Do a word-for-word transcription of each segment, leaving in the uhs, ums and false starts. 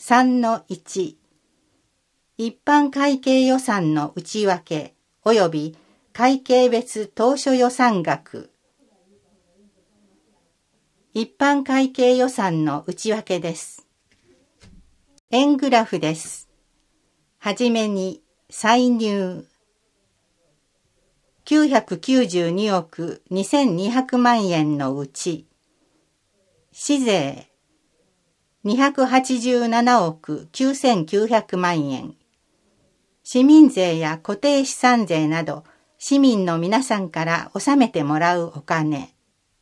さんのいち 一般会計予算の内訳及び会計別当初予算額。一般会計予算の内訳です。円グラフです。はじめに歳入きゅうひゃくきゅうじゅうにおくにせんにひゃくまんえんのうち、市税にひゃくはちじゅうななおくきゅうせんきゅうひゃくまんえん、市民税や固定資産税など市民の皆さんから納めてもらうお金、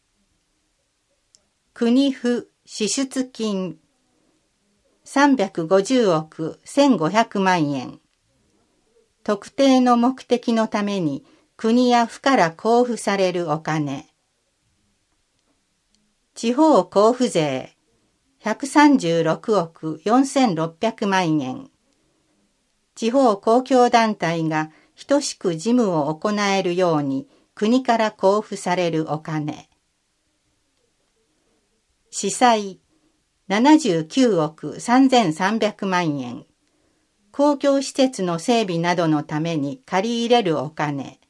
国府支出金さんびゃくごじゅうおくせんごひゃくまんえん、特定の目的のために国や府から交付されるお金、地方交付税ひゃくさんじゅうろくおくよんせんろっぴゃくまんえん、地方公共団体が等しく事務を行えるように国から交付されるお金、司祭ななじゅうきゅうおくさんぜんさんびゃくまんえん、公共施設の整備などのために借り入れるお金、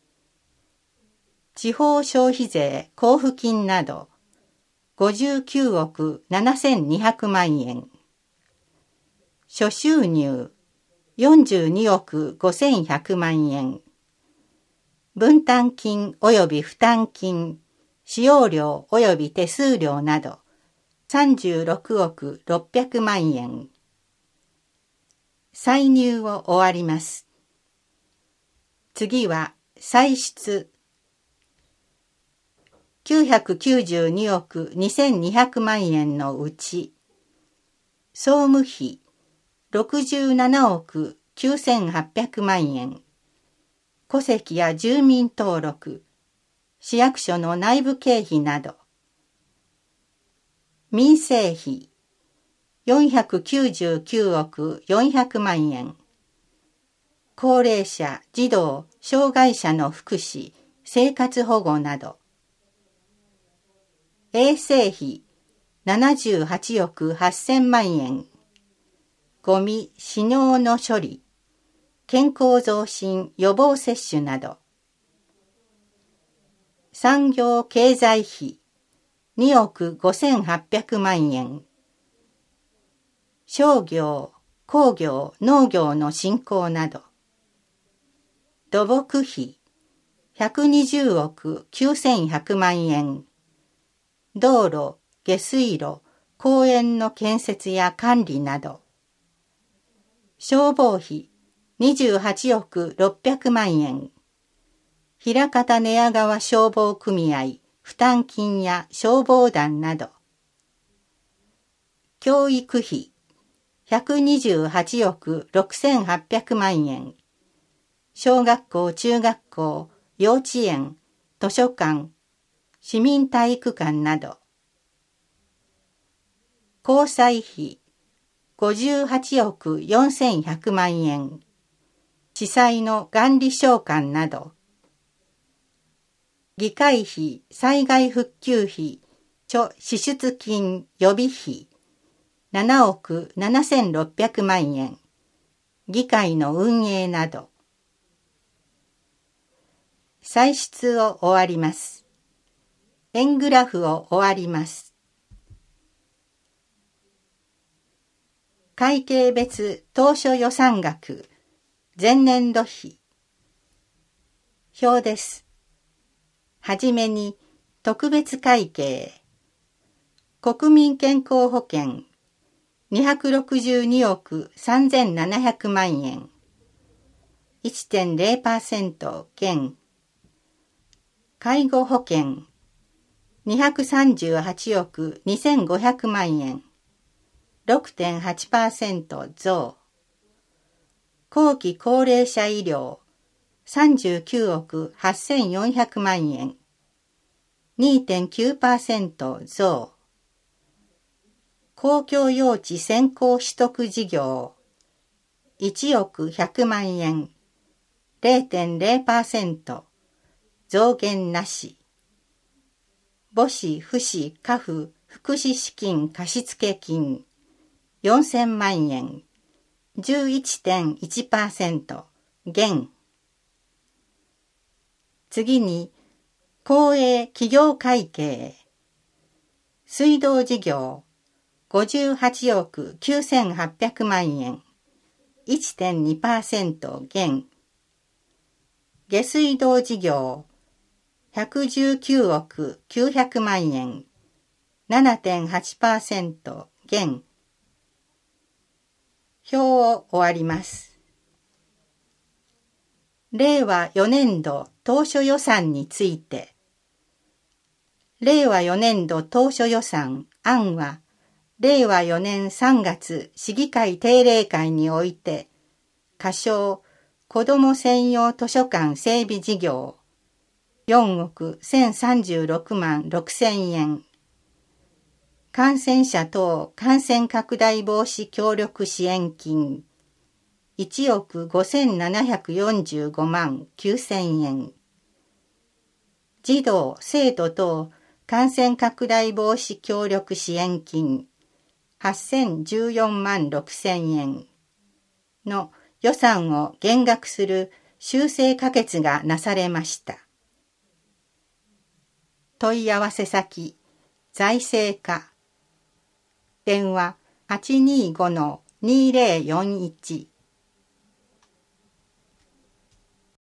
地方消費税交付金などごじゅうきゅうおくななせんにひゃくまんえん、諸収入よんじゅうにおくごせんひゃくまんえん、分担金及び負担金、使用料及び手数料などさんじゅうろくおくろっぴゃくまんえん。歳入を終わります。次は歳出きゅうひゃくきゅうじゅうにおくにせんにひゃくまんえんのうち、総務費ろくじゅうななおくきゅうせんはっぴゃくまんえん、戸籍や住民登録、市役所の内部経費など、民生費よんひゃくきゅうじゅうきゅうおくよんひゃくまんえん、高齢者、児童、障害者の福祉、生活保護など、衛生費ななじゅうはちおくはっせんまんえん、ゴミ、死尿の処理、健康増進、予防接種など、産業経済費におくごせんはっぴゃくまんえん、商業、工業、農業の振興など、土木費ひゃくにじゅうおくきゅうせんひゃくまんえん、道路、下水路、公園の建設や管理など、消防費にじゅうはちおくろっぴゃくまんえん、枚方寝屋川消防組合負担金や消防団など、教育費ひゃくにじゅうはちおくろくせんはっぴゃくまんえん、小学校、中学校、幼稚園、図書館、市民体育館など、交際費ごじゅうはちおくよんせんひゃくまんえん、地裁の元利償還など、議会費、災害復旧費、著支出金予備費ななおくななせんろっぴゃくまんえん、議会の運営など、歳出を終わります。円グラフを終わります。会計別当初予算額、前年度比。表です。はじめに、特別会計。国民健康保険、にひゃくろくじゅうにおくさんぜんななひゃくまんえん。いってんれいパーセント 減。介護保険、にひゃくさんじゅうはちおくにせんごひゃくまんえん。ろくてんはちパーセント 増。後期高齢者医療さんじゅうきゅうおくはっせんよんひゃくまんえん。にてんきゅうパーセント 増。公共用地先行取得事業いちおくひゃくまんえん。れいてんれいパーセント 増減なし。母子、父子、家父、福祉資金貸付金よんせんまんえん、じゅういってんいちパーセント 減。次に、公営企業会計。水道事業、ごじゅうはちおくきゅうせんはっぴゃくまんえん、いってんにパーセント 減。下水道事業、ひゃくじゅうきゅうおくきゅうひゃくまんえん、ななてんはちパーセント 減。表を終わります。れいわよねんど当初予算について。れいわよねんど当初予算案は、れいわよねんさんがつ市議会定例会において、仮称子ども専用図書館整備事業、よんおくせんさんじゅうろくまんろくせんえん。感染者等感染拡大防止協力支援金、いちおくごせんななひゃくよんじゅうごまんきゅうせんえん。児童・生徒等感染拡大防止協力支援金、はっせんじゅうよんまんろくせんえんの予算を減額する修正可決がなされました。問い合わせ先、財政課。電話 はちにーごのにーぜろよんいち